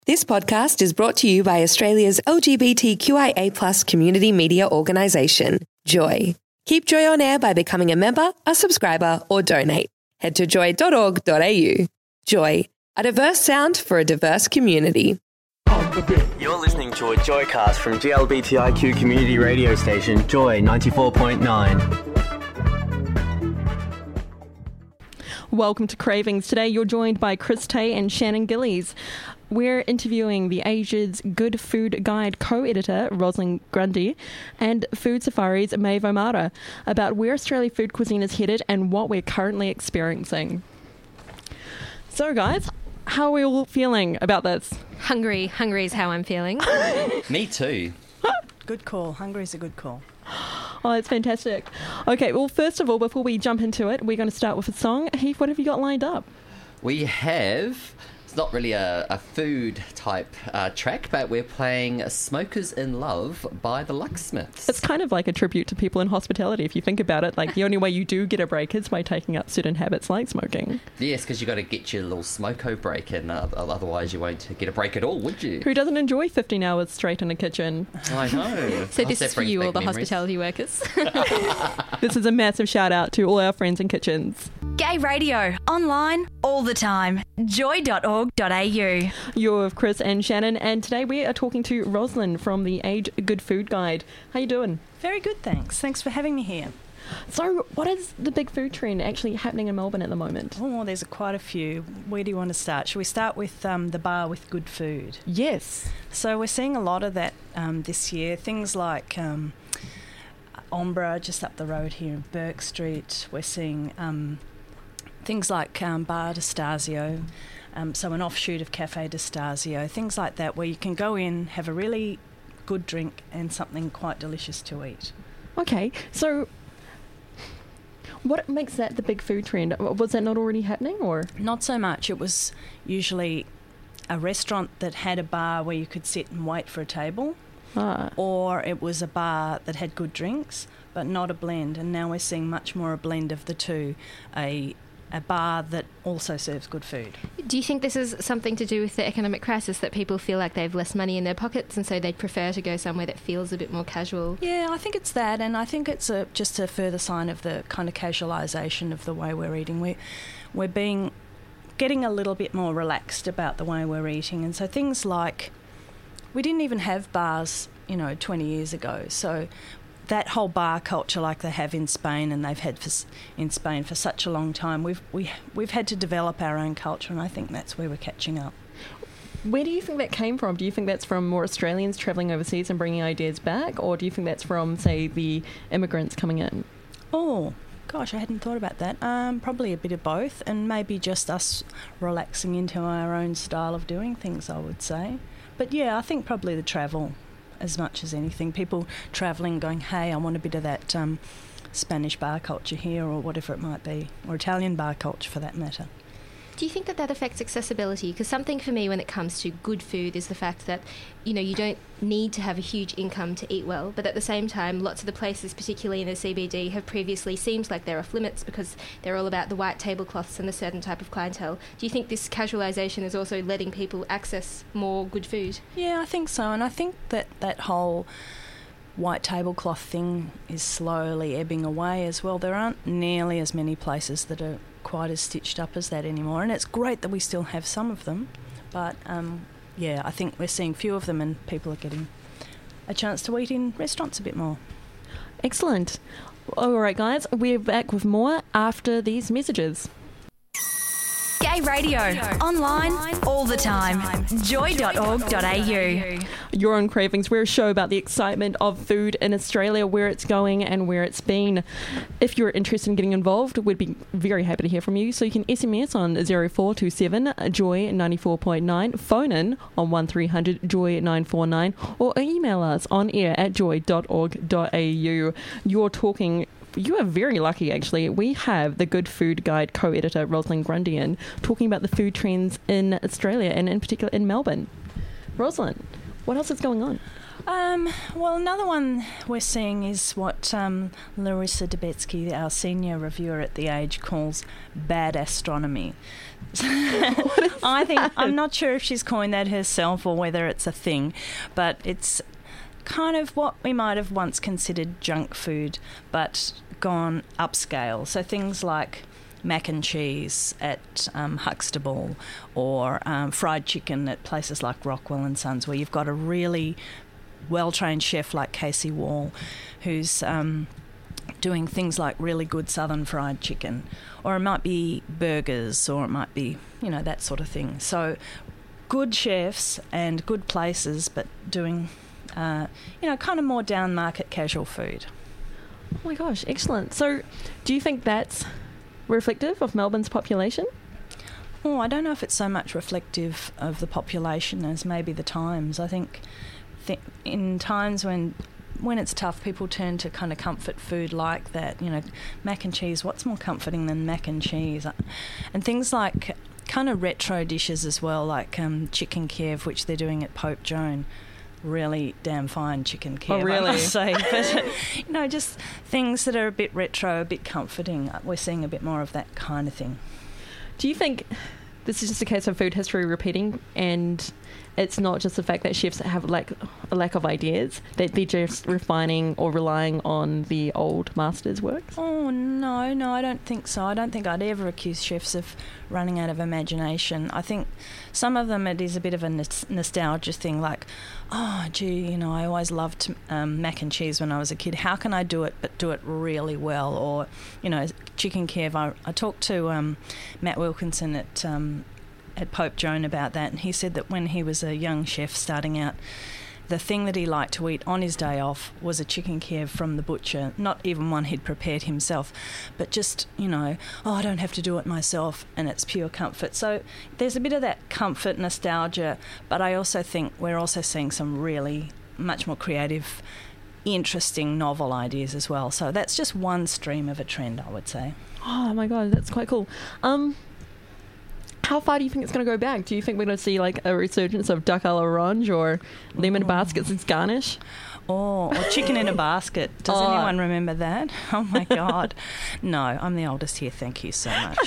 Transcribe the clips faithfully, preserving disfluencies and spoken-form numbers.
This podcast is brought to you by Australia's L G B T Q I A plus community media organisation, Joy. Keep Joy on air by becoming a member, a subscriber, or donate. Head to joy dot org dot a u. Joy, a diverse sound for a diverse community. You're listening to a Joycast from G L B T I Q community radio station, Joy ninety-four point nine. Welcome to Cravings. Today you're joined by Chris Tay and Shannon Gillies. We're interviewing the Asia's Good Food Guide co-editor, Rosalind Grundy, and Food Safari's Maeve O'Mara about where Australian food cuisine is headed and what we're currently experiencing. So, guys, how are we all feeling about this? Hungry. Hungry is how I'm feeling. Me too. Good call. Hungry is a good call. Oh, that's fantastic. Okay, well, first of all, before we jump into it, we're going to start with a song. Heath, what have you got lined up? We have... It's not really a, a food type uh, track, but we're playing Smokers in Love by the Locksmiths. It's kind of like a tribute to people in hospitality, if you think about it. Like, the only way you do get a break is by taking up certain habits like smoking. Yes, because you've got to get your little smoko break in, uh, otherwise you won't get a break at all, would you? Who doesn't enjoy fifteen hours straight in a kitchen? I know. So Oh, this is for you, all the memories. hospitality workers. This is a massive shout out to all our friends in kitchens. Gay radio, online, all the time. joy dot org dot a u. You're with Chris and Shannon, and today we are talking to Rosalind from the Age Good Food Guide. How you doing? Very good, thanks. Thanks for having me here. So, what is the big food trend actually happening in Melbourne at the moment? Oh, there's quite a few. Where do you want to start? Shall we start with um, the bar with good food? Yes. So we're seeing a lot of that um, this year. Things like um, Ombra, just up the road here in Burke Street. We're seeing um, things like um, Bar Destasio, um, so an offshoot of Cafe Destasio, things like that where you can go in, have a really good drink and something quite delicious to eat. Okay, so what makes that the big food trend? Was that not already happening, or? Not so much. It was usually a restaurant that had a bar where you could sit and wait for a table, Ah. or it was a bar that had good drinks, but not a blend. And now we're seeing much more a blend of the two, a a bar that also serves good food. Do you think this is something to do with the economic crisis, that people feel like they have less money in their pockets and so they'd prefer to go somewhere that feels a bit more casual? Yeah, I think it's that, and I think it's a, just a further sign of the kind of casualisation of the way we're eating. We, we're being getting a little bit more relaxed about the way we're eating, and so things like, we didn't even have bars, you know, twenty years ago, so that whole bar culture like they have in Spain and they've had for, in Spain for such a long time, we've we, we've had to develop our own culture, and I think that's where we're catching up. Where do you think that came from? Do you think that's from more Australians travelling overseas and bringing ideas back, or do you think that's from, say, the immigrants coming in? Oh, gosh, I hadn't thought about that. Um, probably a bit of both, and maybe just us relaxing into our own style of doing things, I would say. But yeah, I think probably the travel as much as anything. People travelling going, hey, I want a bit of that um, Spanish bar culture here, or whatever it might be, or Italian bar culture for that matter. Do you think that that affects accessibility? Because something for me when it comes to good food is the fact that, you know, you don't need to have a huge income to eat well, but at the same time, lots of the places, particularly in the C B D, have previously seemed like they're off limits because they're all about the white tablecloths and a certain type of clientele. Do you think this casualisation is also letting people access more good food? Yeah, I think so, and I think that that whole white tablecloth thing is slowly ebbing away as well. There aren't nearly as many places that are quite as stitched up as that anymore, and it's great that we still have some of them, but um, yeah, I think we're seeing few of them and people are getting a chance to eat in restaurants a bit more. Excellent. All right, guys, we're back with more after these messages. Gay radio, online, all the time. joy dot org dot a u. You're on Cravings. We're a show about the excitement of food in Australia, where it's going and where it's been. If you're interested in getting involved, we'd be very happy to hear from you. So you can S M S on zero four two seven joy ninety-four point nine, phone in on one three hundred joy nine four nine, or email us on air at joy dot org dot a u. You're talking... You are very lucky, actually. We have the Good Food Guide co-editor, Rosalind Grundy, in talking about the food trends in Australia and in particular in Melbourne. Rosalind, what else is going on? Um, well, another one we're seeing is what um, Larissa Debetsky, our senior reviewer at The Age, calls bad astronomy. I think I'm not sure if she's coined that herself or whether it's a thing, but it's kind of what we might have once considered junk food, but gone upscale. So things like mac and cheese at um, Huxtable, or um, fried chicken at places like Rockwell and Sons, where you've got a really well-trained chef like Casey Wall, who's um, doing things like really good southern fried chicken, or it might be burgers, or it might be, you know, that sort of thing. So good chefs and good places, but doing, uh, you know, kind of more down-market casual food. Oh my gosh, excellent. So do you think that's reflective of Melbourne's population? Oh, I don't know if it's so much reflective of the population as maybe the times. I think th- in times when when it's tough, people turn to kind of comfort food like that. You know, mac and cheese, what's more comforting than mac and cheese? And things like kind of retro dishes as well, like um, chicken Kiev, which they're doing at Pope Joan. Really damn fine chicken Kiev, oh, really? I must say. But, you know, just things that are a bit retro, a bit comforting. We're seeing a bit more of that kind of thing. Do you think this is just a case of food history repeating, and it's not just the fact that chefs have like a lack of ideas, that they're just refining or relying on the old masters' works? Oh, no, no, I don't think so. I don't think I'd ever accuse chefs of running out of imagination. I think some of them, it is a bit of a n- nostalgia thing, like, oh, gee, you know, I always loved um, mac and cheese when I was a kid. How can I do it but do it really well? Or, you know, chicken Kiev. I, I talked to um, Matt Wilkinson at um, at Pope Joan about that, and he said that when he was a young chef starting out, the thing that he liked to eat on his day off was a chicken Kiev from the butcher, not even one he'd prepared himself, but just, you know, oh, I don't have to do it myself, and it's pure comfort. So there's a bit of that comfort, nostalgia, but I also think we're also seeing some really much more creative, interesting, novel ideas as well. So that's just one stream of a trend, I would say. Oh my God, that's quite cool. Um, how far do you think it's going to go back? Do you think we're going to see like a resurgence of duck à l'orange or lemon Ooh. baskets as garnish? Oh, or chicken in a basket. Does oh. anyone remember that? Oh, my God. No, I'm the oldest here. Thank you so much.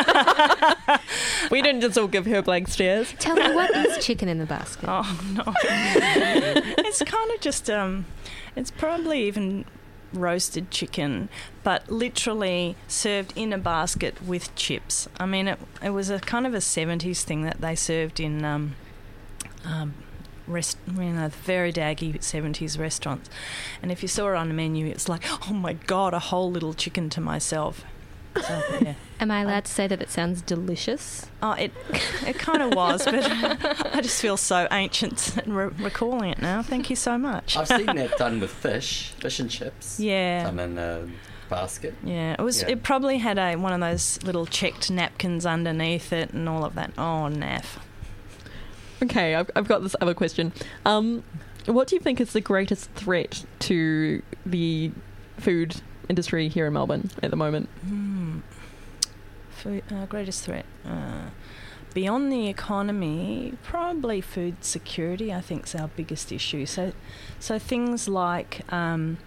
We didn't just all give her blank stares. Tell me, what is chicken in the basket? Oh, no. It's kind of just, um, it's probably even roasted chicken, but literally served in a basket with chips. I mean, it it was a kind of a seventies thing that they served in um, um, rest, you know, very daggy seventies restaurants. And if you saw it on the menu, it's like, oh my God, a whole little chicken to myself. So, yeah. Am I allowed to say that it sounds delicious? Oh, it it kind of was, but I just feel so ancient re- recalling it now. Thank you so much. I've seen that done with fish, fish and chips. Yeah. Done in a basket. Yeah, it was. Yeah. It probably had a one of those little checked napkins underneath it and all of that. Oh, naff. Okay, I've, I've got this other question. Um, what do you think is the greatest threat to the food industry here in Melbourne at the moment? Hmm. Food, uh, greatest threat. Uh, beyond the economy, probably food security, I think, is our biggest issue. So, so things like um,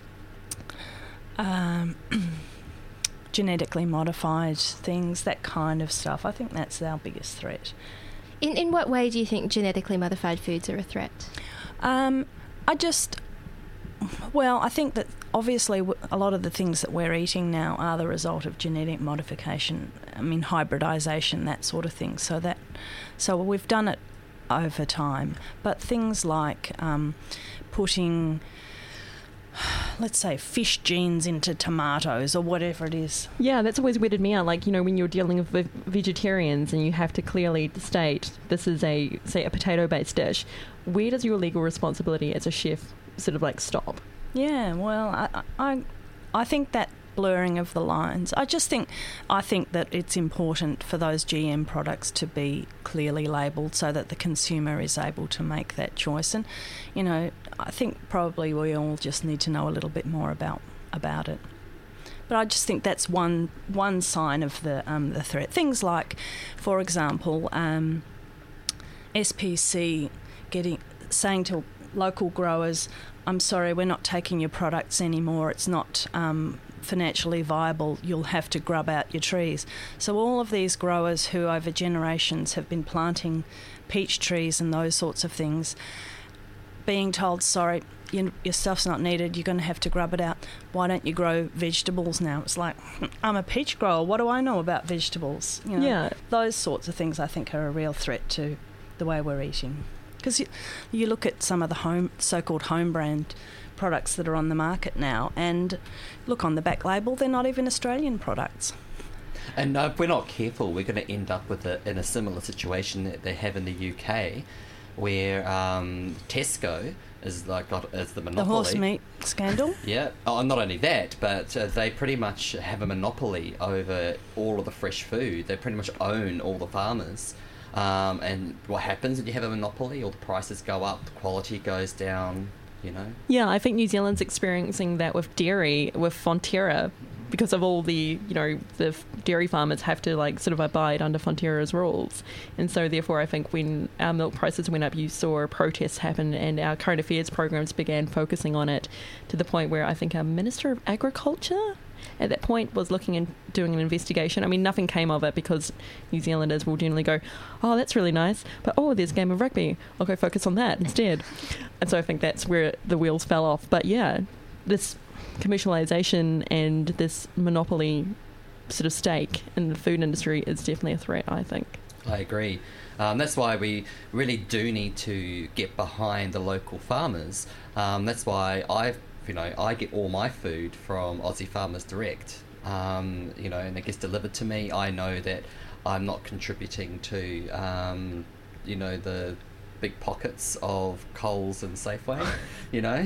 um, genetically modified things, that kind of stuff. I think that's our biggest threat. In in what way do you think genetically modified foods are a threat? Um, I just, well, I think that obviously a lot of the things that we're eating now are the result of genetic modification. I mean, hybridization, that sort of thing. So that, so we've done it over time. But things like um, putting, let's say, fish genes into tomatoes or whatever it is. Yeah, that's always weirded me out. Like, you know, when you're dealing with vegetarians and you have to clearly state this is a, say, a potato-based dish, where does your legal responsibility as a chef sort of like stop? Yeah, well, I, I, I think that blurring of the lines. I just think, I think that it's important for those G M products to be clearly labelled so that the consumer is able to make that choice. And, you know, I think probably we all just need to know a little bit more about about it. But I just think that's one one sign of the um, the threat. Things like, for example, um, S P C getting saying to local growers, I'm sorry, we're not taking your products anymore. It's not um, financially viable. You'll have to grub out your trees. So all of these growers who over generations have been planting peach trees and those sorts of things, being told, sorry, your, your stuff's not needed, you're going to have to grub it out. Why don't you grow vegetables now? It's like, I'm a peach grower, what do I know about vegetables? You know, Yeah. those sorts of things I think are a real threat to the way we're eating. Because you, you look at some of the home so-called home brand products that are on the market now, and look on the back label, they're not even Australian products. And uh, if we're not careful, we're going to end up with a, in a similar situation that they have in the U K, where um, Tesco is like got is the monopoly. The horse meat scandal. Yeah. Oh, not only that, but uh, they pretty much have a monopoly over all of the fresh food. They pretty much own all the farmers. Um, and what happens when you have a monopoly? All the prices go up, the quality goes down. You know. Yeah, I think New Zealand's experiencing that with dairy, with Fonterra, because of all the, you know, the dairy farmers have to like sort of abide under Fonterra's rules. And so therefore I think when our milk prices went up, you saw protests happen, and our current affairs programs began focusing on it to the point where I think our Minister of Agriculture at that point was looking and doing an investigation. I mean, nothing came of it because New Zealanders will generally go, oh, that's really nice, but oh, there's a game of rugby, I'll go focus on that instead. And so I think that's where the wheels fell off. But yeah, this commercialisation and this monopoly sort of stake in the food industry is definitely a threat, I think. I agree. Um, that's why we really do need to get behind the local farmers. Um, that's why I've You know, I get all my food from Aussie Farmers Direct, um, you know, and it gets delivered to me. I know that I'm not contributing to, um, you know, the big pockets of Coles and Safeway, you know.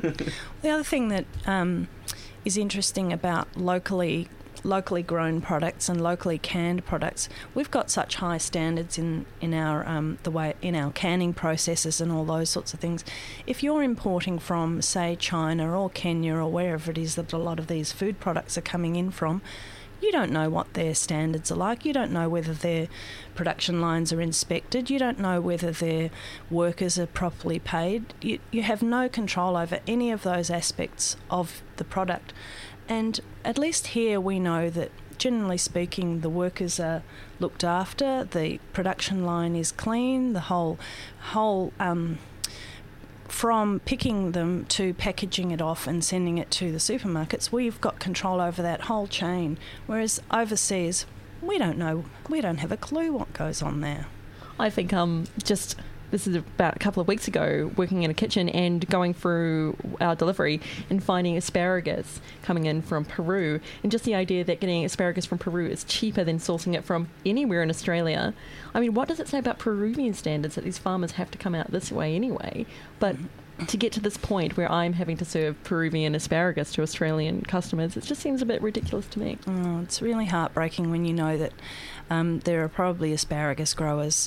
The other thing that um, is interesting about locally locally grown products and locally canned products, we've got such high standards in in our um, the way in our canning processes and all those sorts of things. If you're importing from, say, China or Kenya or wherever it is that a lot of these food products are coming in from, you don't know what their standards are like. You don't know whether their production lines are inspected. You don't know whether their workers are properly paid. You, you have no control over any of those aspects of the product. And at least here we know that, generally speaking, the workers are looked after, the production line is clean, the whole, whole um, from picking them to packaging it off and sending it to the supermarkets, we've got control over that whole chain. Whereas overseas, we don't know, we don't have a clue what goes on there. I think um, just... This is about a couple of weeks ago, working in a kitchen and going through our delivery and finding asparagus coming in from Peru. And just the idea that getting asparagus from Peru is cheaper than sourcing it from anywhere in Australia. I mean, what does it say about Peruvian standards that these farmers have to come out this way anyway? But to get to this point where I'm having to serve Peruvian asparagus to Australian customers, it just seems a bit ridiculous to me. Oh, it's really heartbreaking when you know that um, there are probably asparagus growers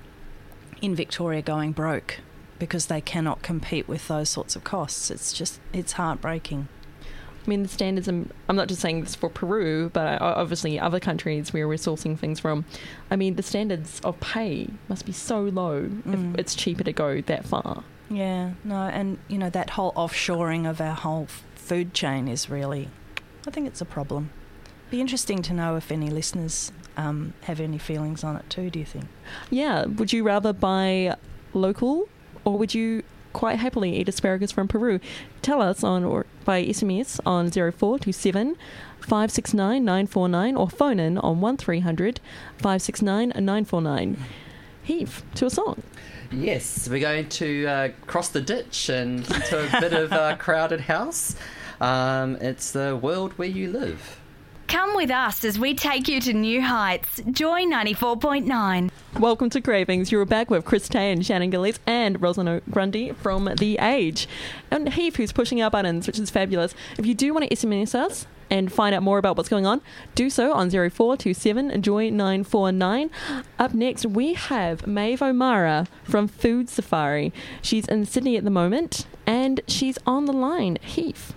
in Victoria going broke because they cannot compete with those sorts of costs. It's just, it's heartbreaking. I mean, the standards, I'm, I'm not just saying this for Peru, but obviously other countries where we're sourcing things from, I mean, the standards of pay must be so low mm. if it's cheaper to go that far. Yeah, no, and, you know, that whole offshoring of our whole f- food chain is really, I think it's a problem. Be interesting to know if any listeners um, have any feelings on it too, do you think? Yeah, would you rather buy local or would you quite happily eat asparagus from Peru? Tell us on or by S M S on zero four two seven five six nine nine four nine or phone in on one three hundred five six nine nine four nine. Heath, to a song. Yes, we're going to uh, cross the ditch and into a bit of uh, Crowded House. Um, it's the world where you live. Come with us as we take you to new heights. Joy ninety-four point nine. Welcome to Cravings. You're back with Chris Tay and Shannon Gillies and Rosalind Grundy from The Age. And Heath, who's pushing our buttons, which is fabulous. If you do want to S M S us and find out more about what's going on, do so on zero four two seven joy nine four nine. Up next, we have Maeve O'Mara from Food Safari. She's in Sydney at the moment, and she's on the line. Heath.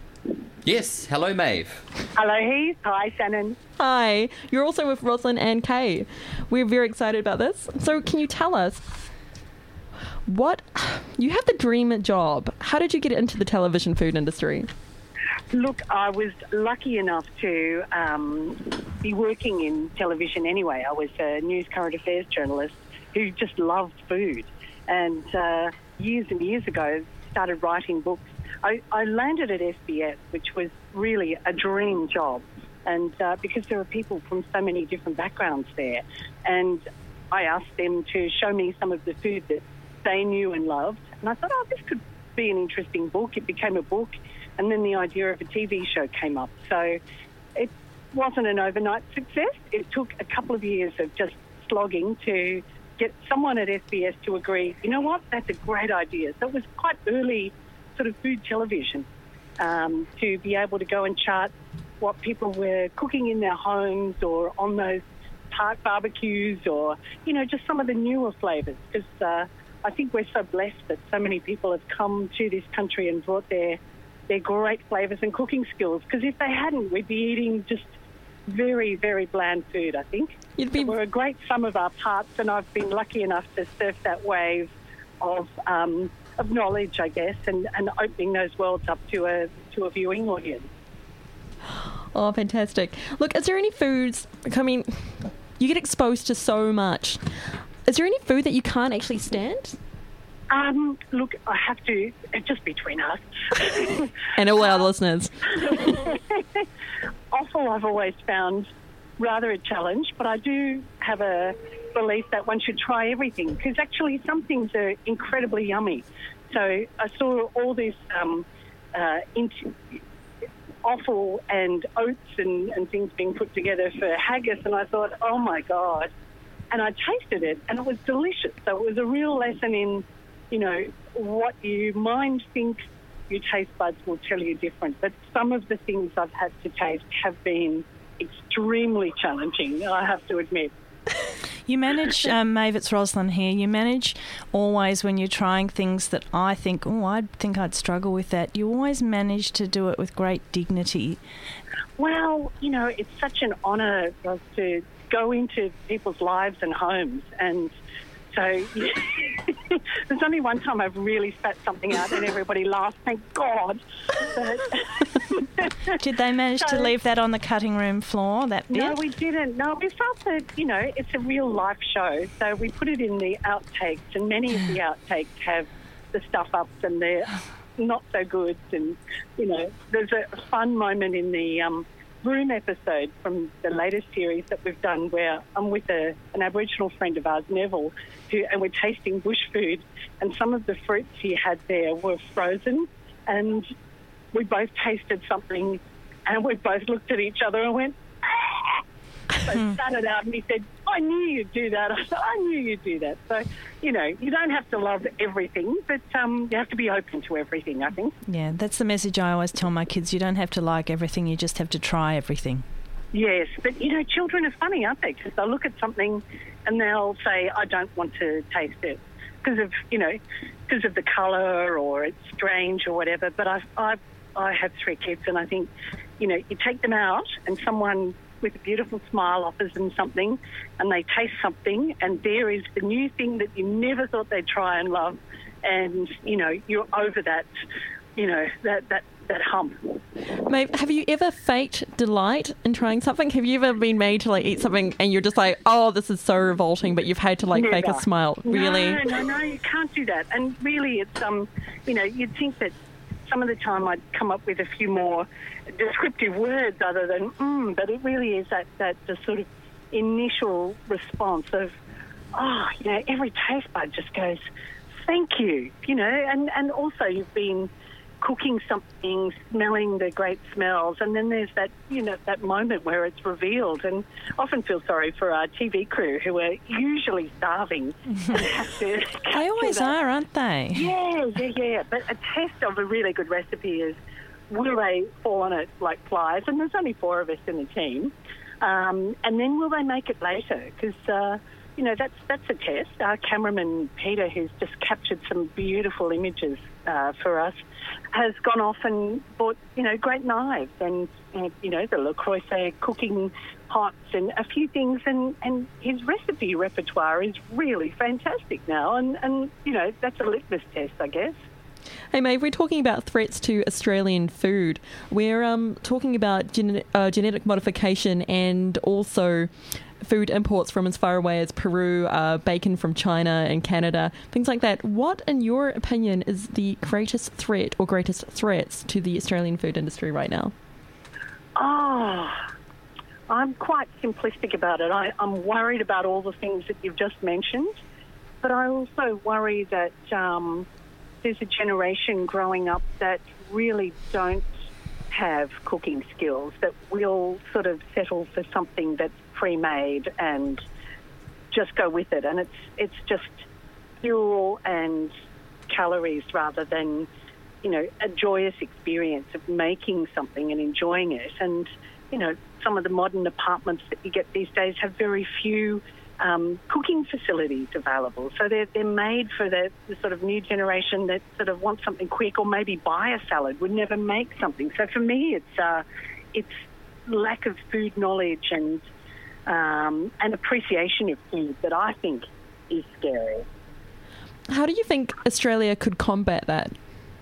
Yes, hello Maeve. Hello Heath, hi Shannon. Hi, you're also with Rosalind and Kay. We're very excited about this. So can you tell us, What? You have the dream job. How did you get into the television food industry? Look, I was lucky enough to um, be working in television anyway. I was a news current affairs journalist who just loved food. And uh, years and years ago, started writing books. I, I landed at S B S, which was really a dream job. And uh, because there were people from so many different backgrounds there. And I asked them to show me some of the food that they knew and loved. And I thought, oh, this could be an interesting book. It became a book. And then the idea of a T V show came up. So it wasn't an overnight success. It took a couple of years of just slogging to get someone at S B S to agree, you know what, that's a great idea. So it was quite early sort of food television um, to be able to go and chart what people were cooking in their homes or on those park barbecues or, you know, just some of the newer flavours. Because uh, I think we're so blessed that so many people have come to this country and brought their their great flavours and cooking skills, because if they hadn't, we'd be eating just very, very bland food, I think. You'd be... So we're a great sum of our parts, and I've been lucky enough to surf that wave of um, of knowledge, I guess, and, and opening those worlds up to a to a viewing audience. Oh, fantastic. Look, is there any foods, I mean, you get exposed to so much. Is there any food that you can't actually stand? Um, look, I have to, just between us. And all our listeners. Offal I've always found rather a challenge, but I do have a belief that one should try everything, because actually some things are incredibly yummy. So I saw all this um, uh, into offal and oats and, and things being put together for haggis, and I thought, oh my God. And I tasted it, and it was delicious. So it was a real lesson in, you know, what you mind think your taste buds will tell you different. But some of the things I've had to taste have been extremely challenging, I have to admit. You manage, um, Maeve, it's Roslyn here, you manage always when you're trying things that I think, oh, I think I'd struggle with that, you always manage to do it with great dignity. Well, you know, it's such an honour to go into people's lives and homes, and so yeah. There's only one time I've really spat something out and everybody laughed, thank God. But did they manage so, to leave that on the cutting room floor, that bit? No, we didn't. No, we felt that, you know, it's a real life show, so we put it in the outtakes, and many of the outtakes have the stuff-ups and the not-so-goods, and, you know, there's a fun moment in the um, Room episode from the latest series that we've done where I'm with a, an Aboriginal friend of ours, Neville, who, and we're tasting bush food, and some of the fruits he had there were frozen, and we both tasted something, and we both looked at each other and went, ah! So I sat it out, and he said, I knew you'd do that. I said, I knew you'd do that. So, you know, you don't have to love everything, but um, you have to be open to everything, I think. Yeah, that's the message I always tell my kids. You don't have to like everything, you just have to try everything. Yes, but, you know, children are funny, aren't they? Because they'll look at something and they'll say, I don't want to taste it because of, you know, because of the colour or it's strange or whatever. But I, I, I have three kids, and I think, you know, you take them out and someone with a beautiful smile offers them something, and they taste something, and there is the new thing that you never thought they'd try and love, and, you know, you're over that, you know, that, that, that hump. Maeve, have you ever faked delight in trying something? Have you ever been made to, like, eat something and you're just like, oh, this is so revolting, but you've had to, like, Never. fake a smile? Really? No, no, no, you can't do that. And really, it's, um, you know, you'd think that some of the time I'd come up with a few more descriptive words other than mm, but it really is that, that the sort of initial response of, oh, you know, every taste bud just goes, thank you, you know, and, and also you've been cooking something, smelling the great smells, and then there's that, you know, that moment where it's revealed, and I often feel sorry for our T V crew who are usually starving and have to they always that. are, aren't they? Yeah, yeah, yeah. But a test of a really good recipe is, will they fall on it like flies? And there's only four of us in the team. Um, and then will they make it later? Because, uh, you know, that's that's a test. Our cameraman, Peter, who's just captured some beautiful images uh, for us, has gone off and bought, you know, great knives and, uh, you know, the Le Creuset cooking pots and a few things. And, and his recipe repertoire is really fantastic now. And, and, you know, that's a litmus test, I guess. Hey, Maeve, we're talking about threats to Australian food. We're um, talking about gen- uh, genetic modification and also food imports from as far away as Peru, uh, bacon from China and Canada, things like that. What, in your opinion, is the greatest threat or greatest threats to the Australian food industry right now? Oh, I'm quite simplistic about it. I, I'm worried about all the things that you've just mentioned, but I also worry that um, there's a generation growing up that really don't have cooking skills, that will sort of settle for something that's pre-made and just go with it. And it's it's just fuel and calories rather than, you know, a joyous experience of making something and enjoying it. And, you know, some of the modern apartments that you get these days have very few um, cooking facilities available. So they're, they're made for the, the sort of new generation that sort of wants something quick or maybe buy a salad, would never make something. So for me, it's uh, it's lack of food knowledge and um, an appreciation of food that I think is scary. How do you think Australia could combat that?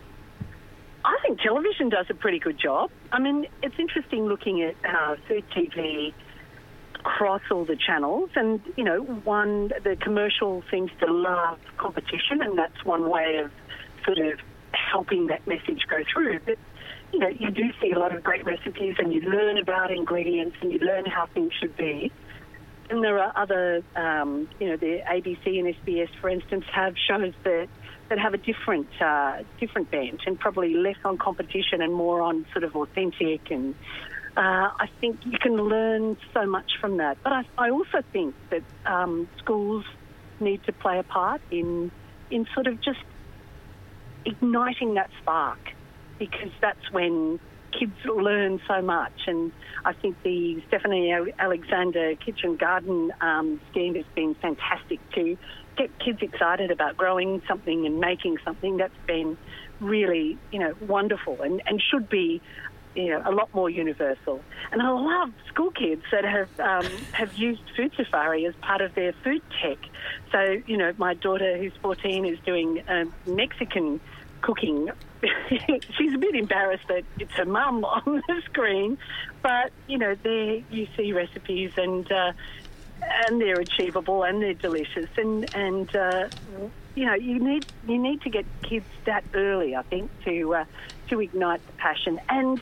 I think television does a pretty good job. I mean, it's interesting looking at uh, food T V across all the channels, and, you know, one, the commercial seems to love competition, and that's one way of sort of helping that message go through. But, you know, you do see a lot of great recipes, and you learn about ingredients, and you learn how things should be. And there are other, um, you know, the A B C and S B S, for instance, have shows that that have a different uh, different bent and probably less on competition and more on sort of authentic. And uh, I think you can learn so much from that. But I, I also think that um, schools need to play a part in in sort of just igniting that spark, because that's when kids learn so much. And I think the Stephanie Alexander Kitchen Garden um, scheme has been fantastic to get kids excited about growing something and making something. That's been really, you know, wonderful and, and should be, you know, a lot more universal. And I love school kids that have um, have used Food Safari as part of their food tech. So, you know, my daughter, who's fourteen, is doing um, Mexican cooking. She's a bit embarrassed that it's her mum on the screen, but, you know, there you see recipes and uh, and they're achievable and they're delicious. And, and uh, you know, you need you need to get kids that early, I think, to, uh, to ignite the passion and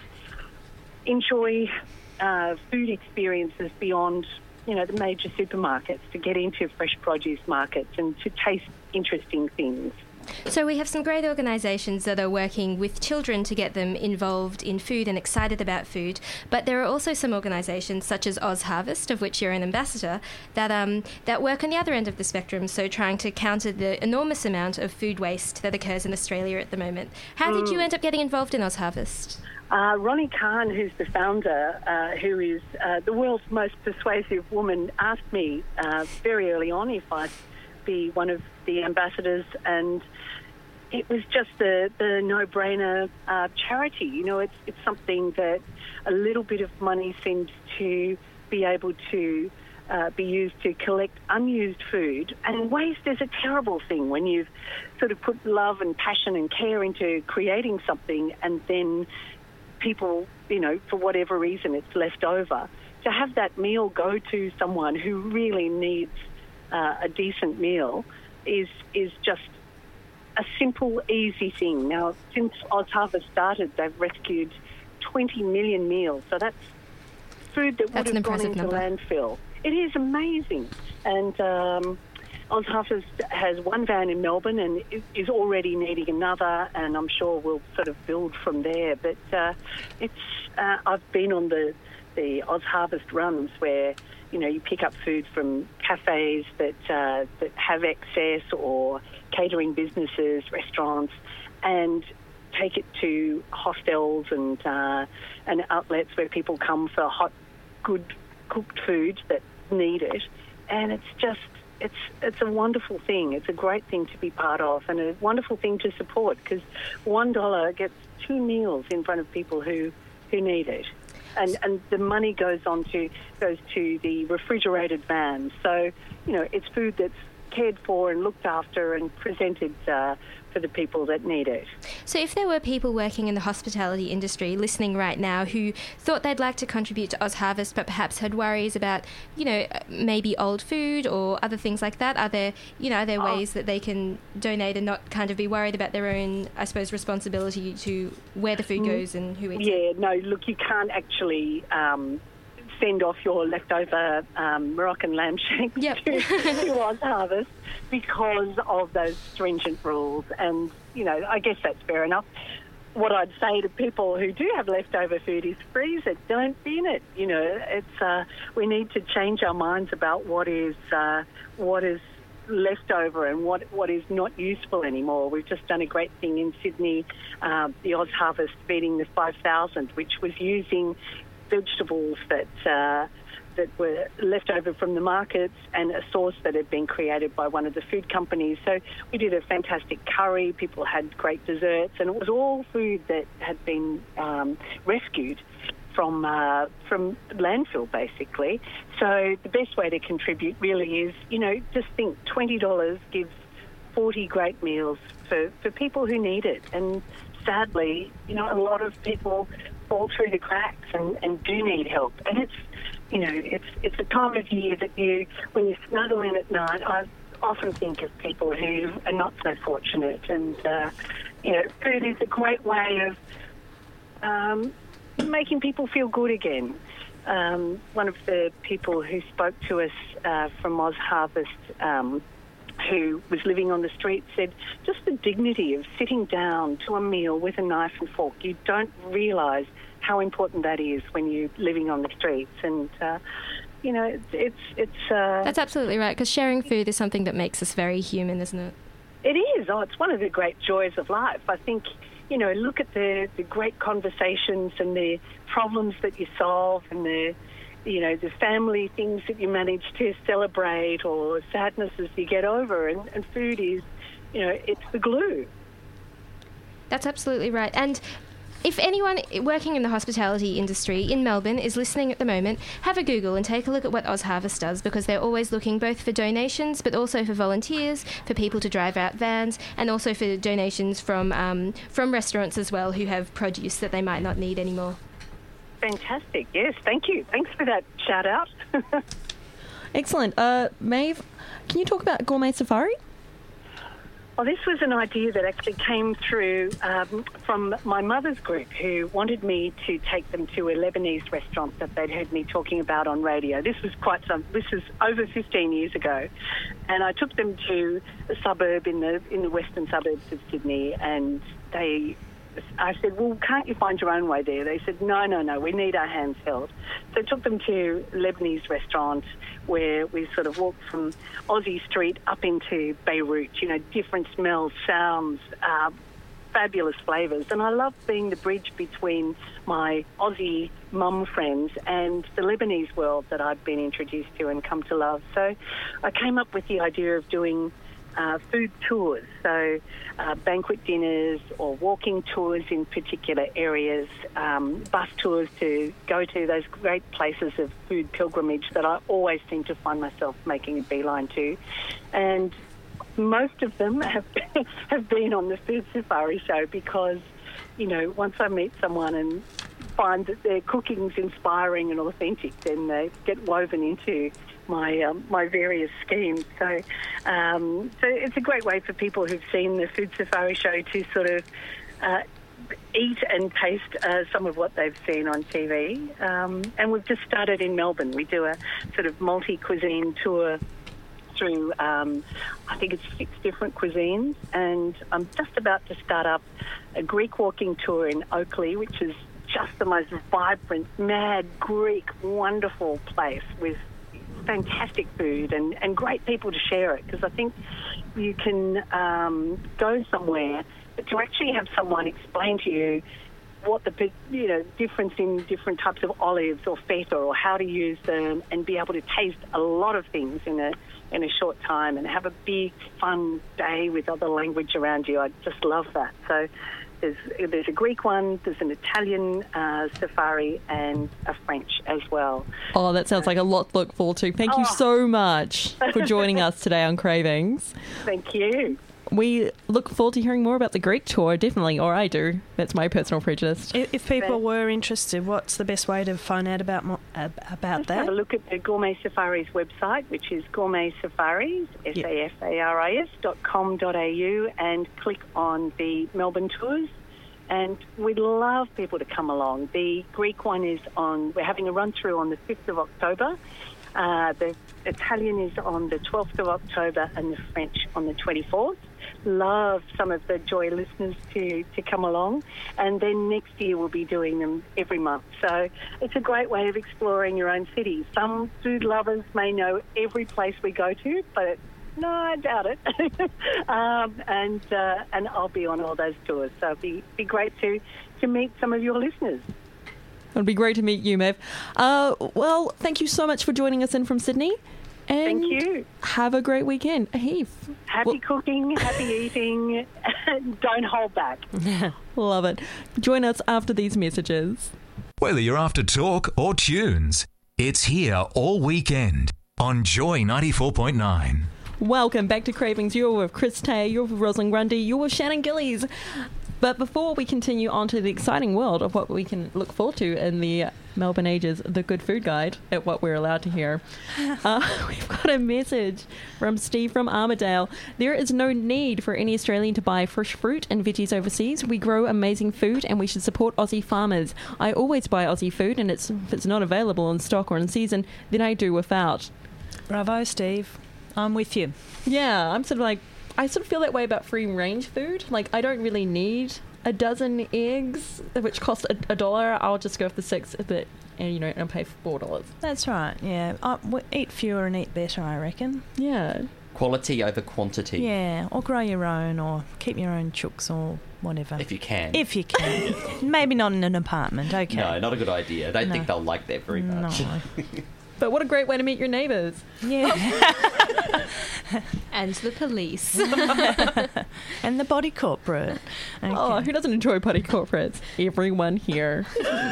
enjoy uh, food experiences beyond, you know, the major supermarkets, to get into fresh produce markets and to taste interesting things. So we have some great organisations that are working with children to get them involved in food and excited about food, but there are also some organisations such as Oz Harvest, of which you're an ambassador, that um, that work on the other end of the spectrum, so trying to counter the enormous amount of food waste that occurs in Australia at the moment. How mm. did you end up getting involved in Oz Harvest? Uh, Ronnie Khan, who's the founder, uh, who is uh, the world's most persuasive woman, asked me uh, very early on if I'd be one of the ambassadors, and it was just the, the no-brainer uh, charity. You know, it's it's something that a little bit of money seems to be able to uh, be used to collect unused food. And waste is a terrible thing when you've sort of put love and passion and care into creating something, and then people, you know, for whatever reason, it's left over. To have that meal go to someone who really needs uh, a decent meal is is just a simple, easy thing. Now, since Oz Harvest started, they've rescued twenty million meals. So that's food that that's would have gone into number. landfill. It is amazing. And um, Oz Harvest has one van in Melbourne and is already needing another, and I'm sure we'll sort of build from there. But uh, it's uh, I've been on the, the Oz Harvest runs where, you know, you pick up food from cafes that uh, that have excess, or catering businesses, restaurants, and take it to hostels and uh, and outlets where people come for hot, good cooked food that need it. And it's just it's it's a wonderful thing. It's a great thing to be part of and a wonderful thing to support, because one dollar gets two meals in front of people who, who need it. And and the money goes on to goes to the refrigerated vans. So, you know, it's food that's cared for and looked after and presented uh, for the people that need it. So if there were people working in the hospitality industry listening right now who thought they'd like to contribute to OzHarvest but perhaps had worries about, you know, maybe old food or other things like that, are there, you know, are there ways that they can donate and not kind of be worried about their own, I suppose, responsibility to where the food goes and who eats yeah, it? Yeah, no, look, you can't actually um, send off your leftover um, Moroccan lamb shank yep. to, to OzHarvest because of those stringent rules. And, you know, I guess that's fair enough. What I'd say to people who do have leftover food is freeze it, don't bin it. You know, it's uh, we need to change our minds about what is uh, what is left over and what what is not useful anymore. We've just done a great thing in Sydney, uh, the OzHarvest Feeding the five thousand, which was using vegetables that uh, that were left over from the markets and a sauce that had been created by one of the food companies. So we did a fantastic curry. People had great desserts, and it was all food that had been um, rescued from uh, from landfill, basically. So the best way to contribute really is, you know, just think twenty dollars gives forty great meals for, for people who need it. And sadly, you know, a lot of people fall through the cracks and, and do need help. And it's, you know, it's it's a time of year that you, when you snuggle in at night, I often think of people who are not so fortunate. And, uh, you know, food is a great way of um, making people feel good again. Um, one of the people who spoke to us uh, from OzHarvest, um, who was living on the street, said just the dignity of sitting down to a meal with a knife and fork. You don't realise how important that is when you're living on the streets. And, uh, you know, it's... it's, it's uh, That's absolutely right, because sharing food is something that makes us very human, isn't it? It is. Oh, it's one of the great joys of life. I think, you know, look at the, the great conversations and the problems that you solve and the, you know, the family things that you manage to celebrate or sadnesses you get over. And, and food is, you know, it's the glue. That's absolutely right. And if anyone working in the hospitality industry in Melbourne is listening at the moment, have a Google and take a look at what OzHarvest does, because they're always looking both for donations but also for volunteers, for people to drive out vans, and also for donations from um, from restaurants as well who have produce that they might not need anymore. Fantastic. Yes, thank you. Thanks for that shout out. Excellent. Uh, Maeve, can you talk about Gourmet Safari? Well, this was an idea that actually came through um, from my mother's group, who wanted me to take them to a Lebanese restaurant that they'd heard me talking about on radio. This was quite some. This was over fifteen years ago, and I took them to a suburb in the in the western suburbs of Sydney, and they. I said, well, can't you find your own way there? They said, no, no, no, we need our hands held. So I took them to a Lebanese restaurant where we sort of walked from Aussie Street up into Beirut, you know, different smells, sounds, uh, fabulous flavours. And I love being the bridge between my Aussie mum friends and the Lebanese world that I'd been introduced to and come to love. So I came up with the idea of doing Uh, food tours, so uh, banquet dinners or walking tours in particular areas, um, bus tours to go to those great places of food pilgrimage that I always seem to find myself making a beeline to. And most of them have, have been on the Food Safari show because, you know, once I meet someone and find that their cooking's inspiring and authentic, then they get woven into my um, my various schemes. So, um, so it's a great way for people who've seen the Food Safari show to sort of uh, eat and taste uh, some of what they've seen on T V. Um, and we've just started in Melbourne. We do a sort of multi-cuisine tour through, um, I think it's six different cuisines, and I'm just about to start up a Greek walking tour in Oakley, which is just the most vibrant, mad, Greek, wonderful place with fantastic food and, and great people to share it, because I think you can um, go somewhere, but to actually have someone explain to you what the you know difference in different types of olives or feta or how to use them, and be able to taste a lot of things in a in a short time and have a big fun day with other language around you. I just love that. So there's there's a Greek one, there's an Italian uh, safari, and a French as well. Oh, that sounds like a lot to look forward to. Thank you Oh. so much for joining us today on Cravings. Thank you. We look forward to hearing more about the Greek tour, definitely, or I do. That's my personal prejudice. If, if people were interested, what's the best way to find out about mo- ab- about Just that? have a look at the Gourmet Safaris website, which is Gourmet Safaris, S A F A R I S dot com dot A U, and click on the Melbourne tours. And we'd love people to come along. The Greek one is on, we're having a run through on the fifth of October. Uh, the Italian is on the twelfth of October, and the French on the twenty-fourth. Love some of the Joy listeners to, to come along. And then next year we'll be doing them every month. So it's a great way of exploring your own city. Some food lovers may know every place we go to, but no, I doubt it. um, and uh, and I'll be on all those tours. So it'd be, be great to, to meet some of your listeners. It would be great to meet you, Mev. Uh, well, thank you so much for joining us in from Sydney. And Thank you. Have a great weekend. Heath. Happy Well- cooking, happy eating. Don't hold back. Love it. Join us after these messages. Whether you're after talk or tunes, it's here all weekend on Joy ninety-four point nine. Welcome back to Cravings. You're with Chris Tay, you're with Rosalind Grundy, you're with Shannon Gillies. But before we continue on to the exciting world of what we can look forward to in the Melbourne Age's The Good Food Guide, at what we're allowed to hear, uh, we've got a message from Steve from Armidale. There is no need for any Australian to buy fresh fruit and veggies overseas. We grow amazing food and we should support Aussie farmers. I always buy Aussie food, and it's, if it's not available in stock or in season, then I do without. Bravo, Steve. I'm with you. Yeah, I'm sort of like, I sort of feel that way about free range food. Like, I don't really need a dozen eggs, which cost a, a dollar. I'll just go for the six, but, and you know, and I'll pay for four dollars. That's right, yeah. I, we eat fewer and eat better, I reckon. Yeah. Quality over quantity. Yeah, or grow your own, or keep your own chooks, or whatever. If you can. If you can. Maybe not in an apartment, okay. No, not a good idea. I don't No. think they'll like that very much. No. But what a great way to meet your neighbours. Yeah. And the police. And the body corporate. Okay. Oh, who doesn't enjoy body corporates? Everyone here.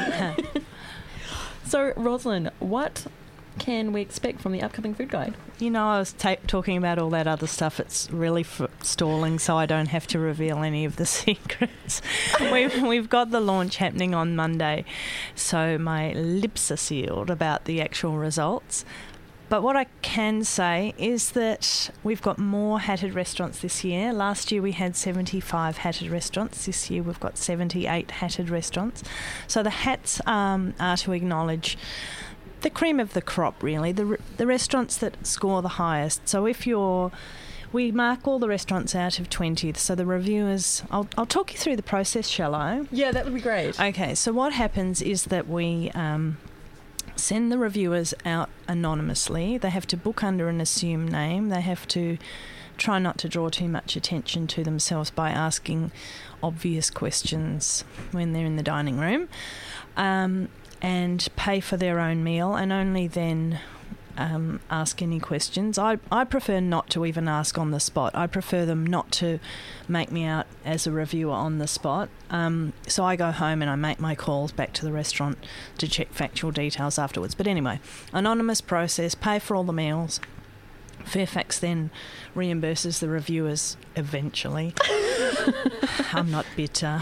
So, Rosalind, what can we expect from the upcoming food guide? You know, I was ta- talking about all that other stuff. It's really f- stalling, so I don't have to reveal any of the secrets. we've, we've got the launch happening on Monday, so my lips are sealed about the actual results. But what I can say is that we've got more hatted restaurants this year. Last year we had seventy-five hatted restaurants. This year we've got seventy-eight hatted restaurants. So the hats um, are to acknowledge the cream of the crop, really, the the restaurants that score the highest. So if you're, we mark all the restaurants out of twenty. So the reviewers, I'll I'll talk you through the process, shall I? Yeah, that would be great. Okay, so what happens is that we um, send the reviewers out anonymously. They have to book under an assumed name. They have to try not to draw too much attention to themselves by asking obvious questions when they're in the dining room. Um, and pay for their own meal, and only then um, ask any questions. I, I prefer not to even ask on the spot. I prefer them not to make me out as a reviewer on the spot. Um, so I go home and I make my calls back to the restaurant to check factual details afterwards. But anyway, anonymous process, pay for all the meals. Fairfax then reimburses the reviewers eventually. I'm not bitter.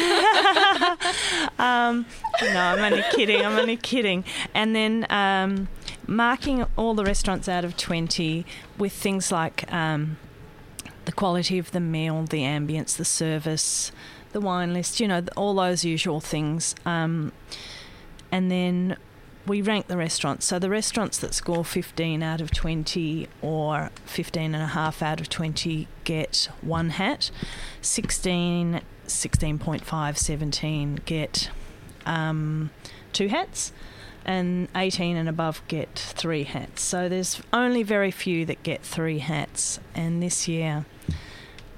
um, no, I'm only kidding. I'm only kidding. And then um, marking all the restaurants out of twenty with things like um, the quality of the meal, the ambience, the service, the wine list, you know, all those usual things. Um, and then we rank the restaurants. So the restaurants that score fifteen out of twenty or fifteen and a half out of twenty get one hat. sixteen, sixteen point five, seventeen get um, two hats. And eighteen and above get three hats. So there's only very few that get three hats. And this year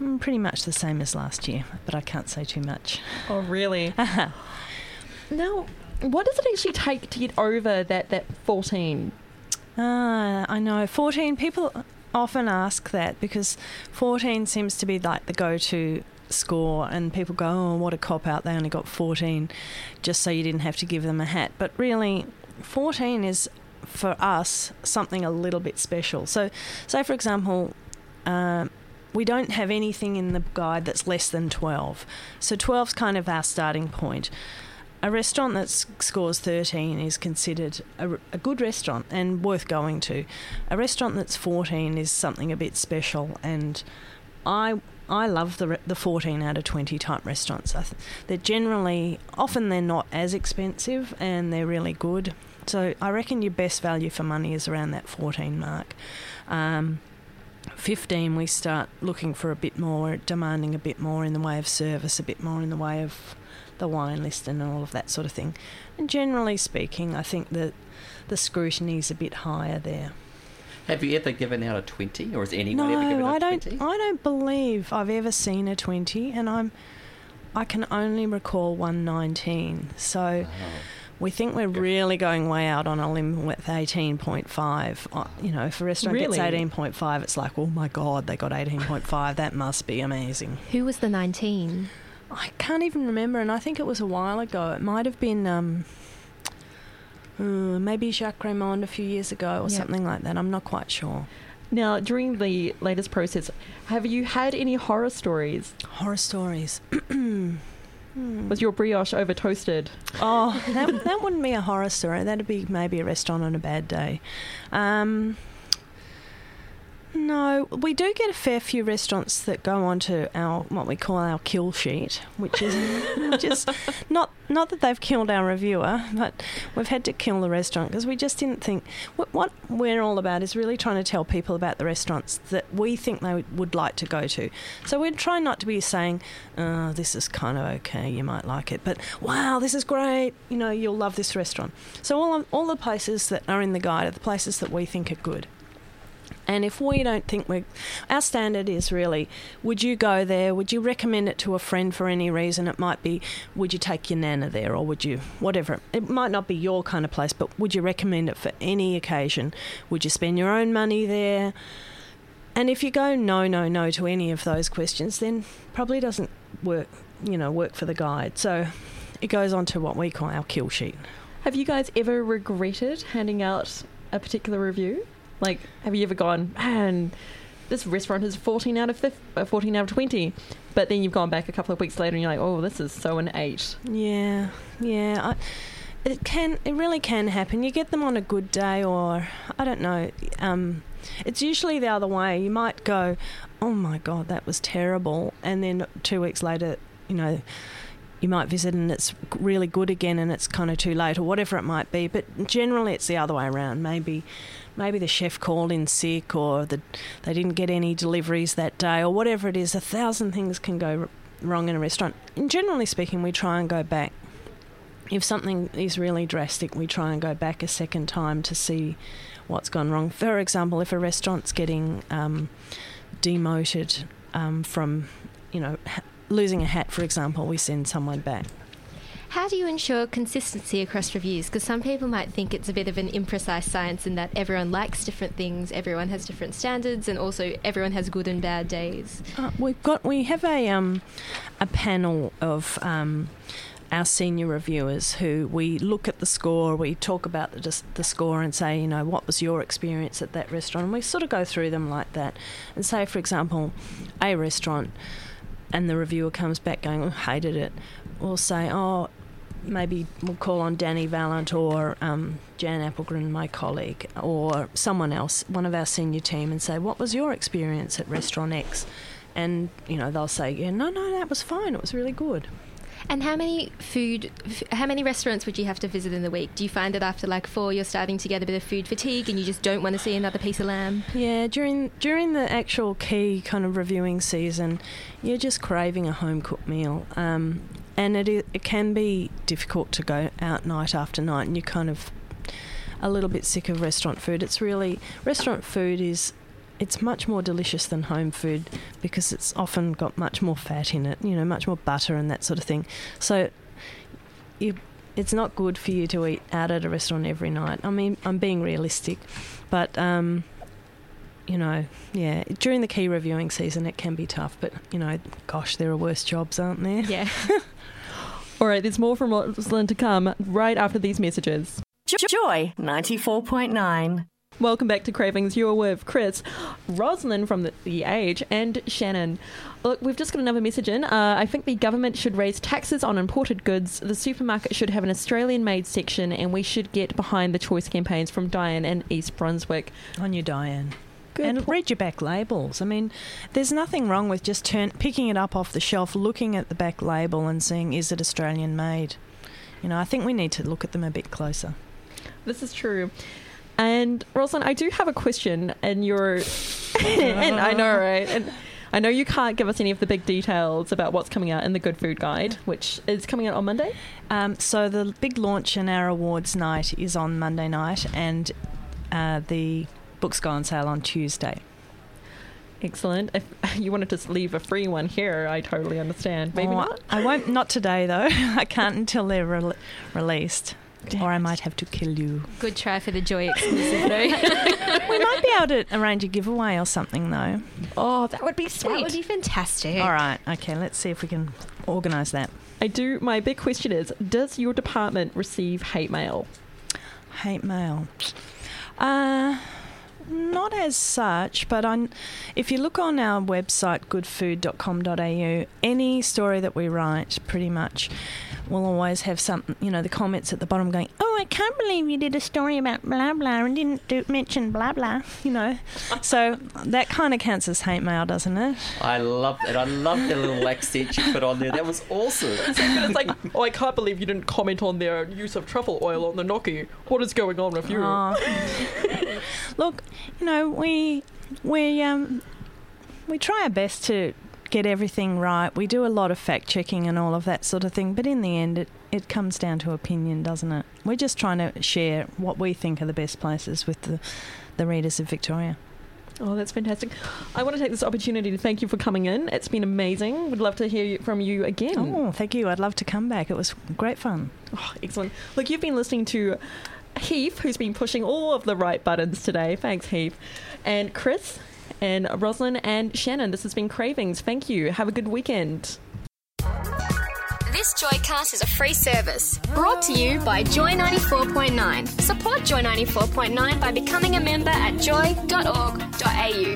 Mm, pretty much the same as last year, but I can't say too much. Oh, really? Now, what does it actually take to get over that, that fourteen? Ah, I know. fourteen, people often ask that because fourteen seems to be like the go-to score, and people go, oh, what a cop-out, they only got fourteen, just so you didn't have to give them a hat. But really, fourteen is, for us, something a little bit special. So, say, for example, uh, we don't have anything in the guide that's less than twelve. So twelve's kind of our starting point. A restaurant that scores thirteen is considered a, a good restaurant and worth going to. A restaurant that's fourteen is something a bit special, and I I love the the fourteen out of twenty type restaurants. I th- they're generally, often they're not as expensive and they're really good. So I reckon your best value for money is around that fourteen mark. Um, fifteen, we start looking for a bit more, demanding a bit more in the way of service, a bit more in the way of the wine list and all of that sort of thing. And generally speaking, I think that the scrutiny is a bit higher there. Have you ever given out a twenty, or has anyone no, ever given out I a don't, twenty? I don't believe I've ever seen a twenty, and I'm, I can only recall one nineteen. So Oh. we think we're really going way out on a limb with eighteen point five. Uh, you know, if a restaurant Really? gets eighteen point five, it's like, oh my God, they got eighteen point five. That must be amazing. Who was the nineteen? I can't even remember, and I think it was a while ago. It might have been um, uh, maybe Jacques Raymond a few years ago or Yep. something like that. I'm not quite sure. Now, during the latest process, have you had any horror stories? Horror stories. Was your brioche over toasted? Oh, that that wouldn't be a horror story. That'd be maybe a restaurant on a bad day. Um, no, we do get a fair few restaurants that go onto our what we call our kill sheet, which is which is not not that they've killed our reviewer, but we've had to kill the restaurant because we just didn't think what, what we're all about is really trying to tell people about the restaurants that we think they would, would like to go to. So we're trying not to be saying, oh, this is kind of okay, you might like it, but wow, this is great, you know, you'll love this restaurant. So all of, all the places that are in the guide are the places that we think are good. And if we don't think we're... Our standard is really, would you go there? Would you recommend it to a friend for any reason? It might be, would you take your nana there, or would you... Whatever. It might not be your kind of place, but would you recommend it for any occasion? Would you spend your own money there? And if you go no, no, no to any of those questions, then probably doesn't work, you know, work for the guide. So it goes on to what we call our kill sheet. Have you guys ever regretted handing out a particular review? Like, have you ever gone, man, this restaurant is fourteen out of fifty, uh, fourteen out of twenty, but then you've gone back a couple of weeks later and you're like, oh, this is so an eight. Yeah, yeah. I, it can, it really can happen. You get them on a good day, or I don't know. Um, it's usually the other way. You might go, oh my God, that was terrible, and then two weeks later, you know, you might visit and it's really good again, and it's kind of too late, or whatever it might be. But generally, it's the other way around. Maybe. Maybe the chef called in sick, or the, they didn't get any deliveries that day, or whatever it is. A thousand things can go r- wrong in a restaurant. And generally speaking, we try and go back. If something is really drastic, we try and go back a second time to see what's gone wrong. For example, if a restaurant's getting um, demoted um, from, you know, ha- losing a hat, for example, we send someone back. How do you ensure consistency across reviews? Because some people might think it's a bit of an imprecise science in that everyone likes different things, everyone has different standards, and also everyone has good and bad days. Uh, we've got we have a um, a panel of um, our senior reviewers who we look at the score, we talk about the the score and say, you know, what was your experience at that restaurant? And we sort of go through them like that and say, for example, a restaurant, and the reviewer comes back going, oh, hated it. We'll say, oh, maybe we'll call on Danny Vallant or um, Jan Applegren, my colleague, or someone else, one of our senior team, and say, what was your experience at Restaurant X? And, you know, they'll say, yeah, no, no, that was fine. It was really good. And how many food, f- how many restaurants would you have to visit in the week? Do you find that after like four, you're starting to get a bit of food fatigue and you just don't want to see another piece of lamb? Yeah, during during the actual key kind of reviewing season, you're just craving a home-cooked meal. Um, and it is, it can be difficult to go out night after night, and you're kind of a little bit sick of restaurant food. It's really, restaurant food is it's much more delicious than home food because it's often got much more fat in it, you know, much more butter and that sort of thing. So you, it's not good for you to eat out at a restaurant every night. I mean, I'm being realistic, but, um, you know, yeah, during the key reviewing season it can be tough, but, you know, gosh, there are worse jobs, aren't there? Yeah. All right, there's more from Rosalind to come right after these messages. Joy ninety-four point nine. Welcome back to Cravings. You're with Chris, Rosalind from the, the Age, and Shannon. Look, we've just got another message in. Uh, I think the government should raise taxes on imported goods. The supermarket should have an Australian-made section, and we should get behind the choice campaigns from Diane in East Brunswick. On you, Diane. Good and po- read your back labels. I mean, there's nothing wrong with just turn, picking it up off the shelf, looking at the back label and seeing, is it Australian made? You know, I think we need to look at them a bit closer. This is true. And Rosalind, I do have a question, and you're, and I know, right? And I know you can't give us any of the big details about what's coming out in the Good Food Guide, which is coming out on Monday. Um, so the big launch in our awards night is on Monday night, and uh, the books go on sale on Tuesday. Excellent. If you wanted to leave a free one here, I totally understand. Maybe oh, not. I won't. Not today, though. I can't until they're re- released. Damn. Or I might have to kill you. Good try for the Joy exclusive, though. We might be able to arrange a giveaway or something, though. Oh, that would be sweet. That would be fantastic. All right. Okay, let's see if we can organise that. I do. My big question is, does your department receive hate mail? Hate mail? Uh... Not as such, but on, if you look on our website, good food dot com dot a u, any story that we write pretty much will always have some, you know, the comments at the bottom going, oh, I can't believe you did a story about blah, blah, and didn't do, mention blah, blah, you know. So that kind of counts as hate mail, doesn't it? I love that. I love the little accent you put on there. That was awesome. It's like, oh, I can't believe you didn't comment on their use of truffle oil on the gnocchi. What is going on with you? Oh. Look, you know, we we um we try our best to get everything right. We do a lot of fact checking and all of that sort of thing, but in the end, it, it comes down to opinion, doesn't it? We're just trying to share what we think are the best places with the the readers of Victoria. Oh, that's fantastic. I want to take this opportunity to thank you for coming in. It's been amazing. Would love to hear from you again. Oh, thank you. I'd love to come back. It was great fun. Oh, excellent. Look, you've been listening to Heath, who's been pushing all of the right buttons today. Thanks, Heath. And Chris and Rosalind and Shannon. This has been Cravings. Thank you. Have a good weekend. This Joycast is a free service brought to you by Joy ninety-four point nine. Support Joy ninety-four point nine by becoming a member at joy dot org dot a u.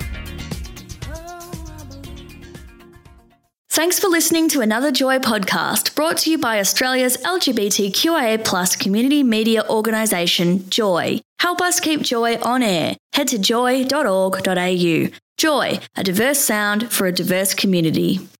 Thanks for listening to another Joy podcast brought to you by Australia's L G B T Q I A plus community media organisation, Joy. Help us keep Joy on air. Head to joy dot org dot a u. Joy, a diverse sound for a diverse community.